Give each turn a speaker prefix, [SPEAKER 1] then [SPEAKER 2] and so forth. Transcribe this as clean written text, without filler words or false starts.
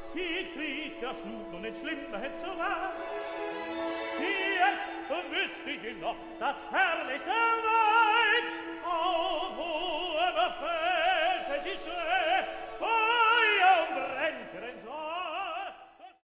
[SPEAKER 1] Siegfried, der schlug nun in Schlimmheit so wahr. Jetzt wüsste ich noch das Herrlichste war.